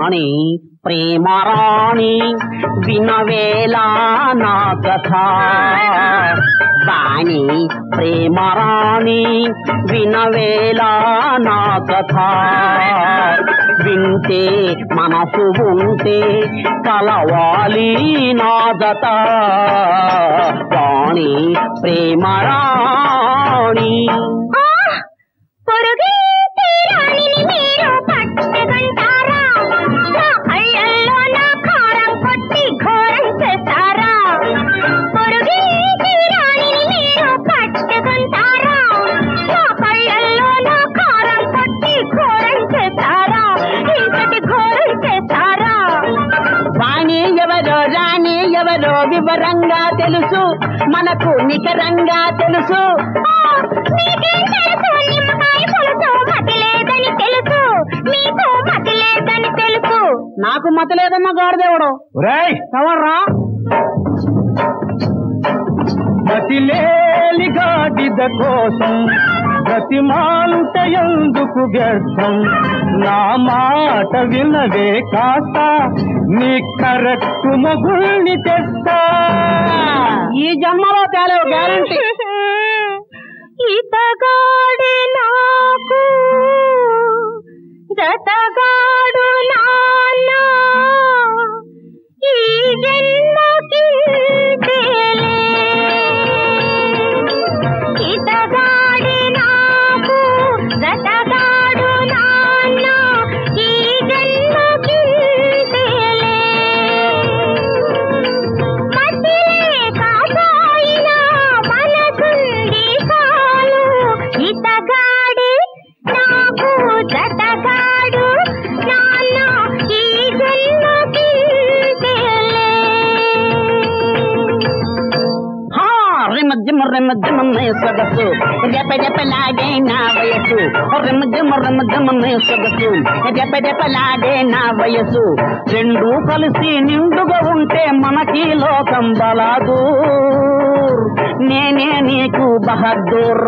వాణి ప్రేమరాణి వినవేలా నా కథ వాణి ప్రేమరాణి వినవేలా నా కథ వింటే మనసు ఉంటే కలవాలి నా జత వాణి ప్రేమరాణి ఎవరో వివరంగా తెలుసు మనకు నికరంగా తెలుసు నాకు మతి లేదన్న గాడిదేవుడు ఎవర్రా మతిలేని గాడిద కోసం ప్రతిమాంత ఎందుకు వ్యర్థం నా మాట వినవే కాస్త నీ కరెక్ట్ మొగుల్ని తెస్తా ఈ జన్మలో తేలేవు గ్యారంటీ ఇతగాడి నాకు జతగాడు నాన్న ఈ జన్మకి ఇతగాడి నాకు జతగాడు నాన్న ఈ జన్మకి మతిలే కాపాయిన మనసుంది చాలు ఇతగాడి నాకు జతగాడు నాన్న ఈ జన్మకి రెమ్మద్దమన్నే సొగసు రెపరెపలాడే నా వయసు రెమ్మద్దమన్నే సొగసు రెపరెపలాడే నా వయసు రెండు కలిసి నిండుగా ఉంటే మనకి లోకం బలాదూర్ నేనే నీకు బహదూర్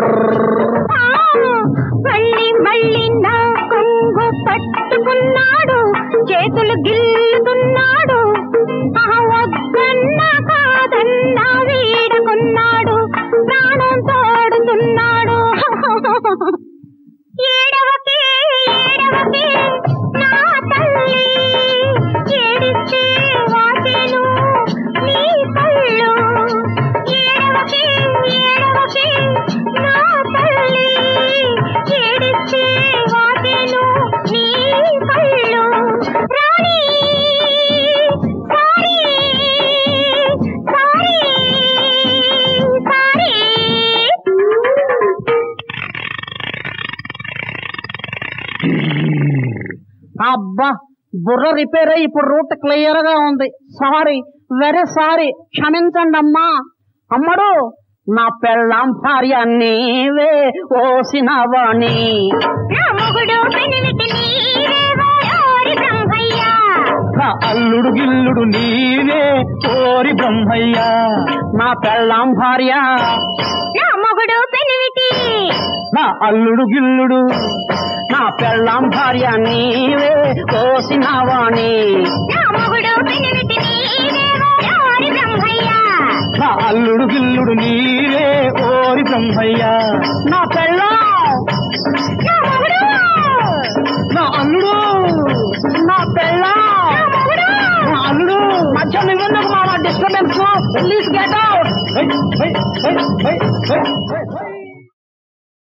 మళ్ళీ మళ్ళీ నా కొంగు పట్టుకున్నాడు చేతులు గిల్లుతున్నాడు వద్దన్నా కాదన్నా వీడుకున్నాడు ప్రాణం తోడుతున్నాడు ఏడవకే ఏడవకే నా తల్లి ఏడిస్తే వాసెను నీ కళ్ళు ఏడవకే ఏడవకే నా తల్లి ఏడిస్తే వాసెను నీ కళ్ళు రాణి అబ్బా బుర్ర రిపేర్ అయ్యి ఇప్పుడు రూట్ క్లియర్ గా ఉంది సారీ వెరీ సారీ క్షమించండి అమ్మా అమ్మడు నా పెళ్ళాం భార్య నీవే ఓసినవాణి నా అల్లుడు గిల్లుడు నీవే ఓరి బ్రహ్మయ్య నా పెళ్ళాం భార్య నా మొగుడు పెనిమిటి నా అల్లుడు గిల్లుడు నా పెళ్ళాం భార్య నీవే ఓసినవాణి నా మొగుడు పెనిమిటి ఓరి బ్రహ్మయ్య నా అల్లుడు గిల్లుడు నీవే ఓరి బ్రహ్మయ్య నా పెళ్ళాం నా మొగుడు నా అల్లుడు నా పెళ్ళాం నా అల్లుడు మధ్య నువ్వెందుకు మామ డిస్టర్బెన్స్ ప్లీజ్ గెట్ అవుట్